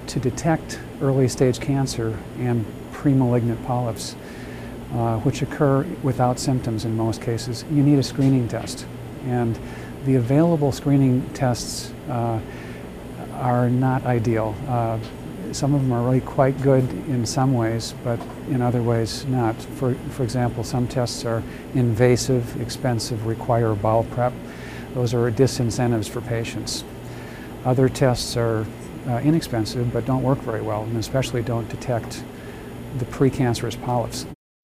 to detect early stage cancer and premalignant polyps, which occur without symptoms in most cases, you need a screening test. And the available screening tests are not ideal. Some of them are really quite good in some ways, but in other ways not. For example, some tests are invasive, expensive, require bowel prep. Those are disincentives for patients. Other tests are inexpensive but don't work very well, and especially don't detect the precancerous polyps.